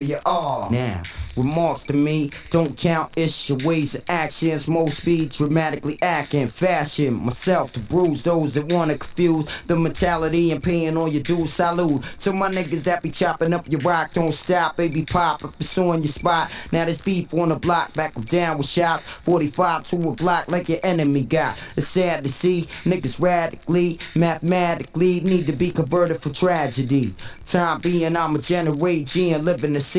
you are. Now, remarks to me don't count, it's your ways of actions. Most speed, dramatically acting, fashion myself to bruise those that wanna confuse the mentality and paying all your dues. Salute to my niggas that be chopping up your rock. Don't stop, baby, pop if it's on your spot. Now there's beef on the block, back them down with shots. 45 to a Glock like your enemy got. It's sad to see niggas radically, mathematically need to be converted for tragedy. Time being, I'ma generate G and live in the